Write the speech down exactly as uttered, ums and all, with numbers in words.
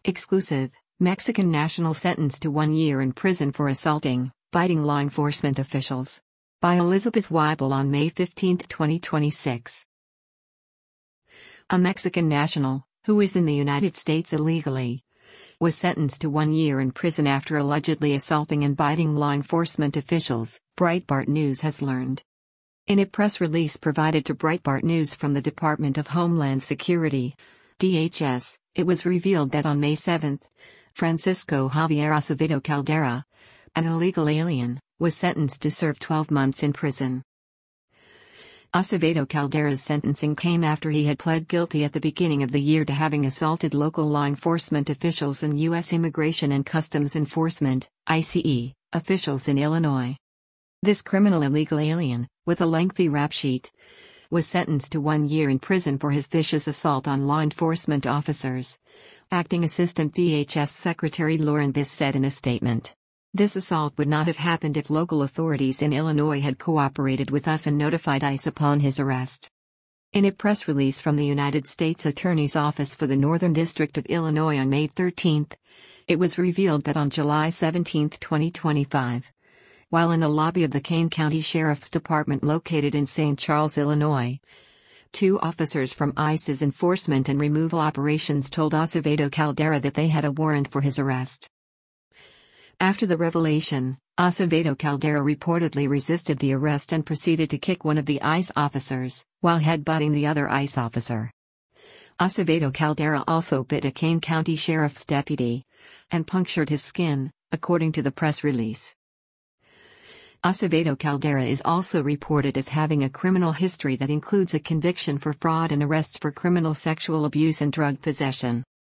Exclusive, Mexican national sentenced to one year in prison for assaulting, biting law enforcement officials. By Elizabeth Weibel on May fifteenth, twenty twenty-six. A Mexican national, who is in the United States illegally, was sentenced to one year in prison after allegedly assaulting and biting law enforcement officials, Breitbart News has learned. In a press release provided to Breitbart News from the Department of Homeland Security, D H S, it was revealed that on May seventh, Francisco Javier Acevedo Caldera, an illegal alien, was sentenced to serve twelve months in prison. Acevedo Caldera's sentencing came after he had pled guilty at the beginning of the year to having assaulted local law enforcement officials and U S Immigration and Customs Enforcement, I C E, officials in Illinois. This criminal illegal alien, with a lengthy rap sheet, was sentenced to one year in prison for his vicious assault on law enforcement officers. Acting Assistant D H S Secretary Lauren Biss said in a statement, "This assault would not have happened if local authorities in Illinois had cooperated with us and notified ICE upon his arrest." In a press release from the United States Attorney's Office for the Northern District of Illinois on May thirteenth, it was revealed that on July seventeenth, twenty twenty-five, while in the lobby of the Kane County Sheriff's Department located in Saint Charles, Illinois, two officers from ICE's enforcement and removal operations told Acevedo Caldera that they had a warrant for his arrest. After the revelation, Acevedo Caldera reportedly resisted the arrest and proceeded to kick one of the ICE officers, while headbutting the other ICE officer. Acevedo Caldera also bit a Kane County Sheriff's deputy and punctured his skin, according to the press release. Acevedo Caldera is also reported as having a criminal history that includes a conviction for fraud and arrests for criminal sexual abuse and drug possession.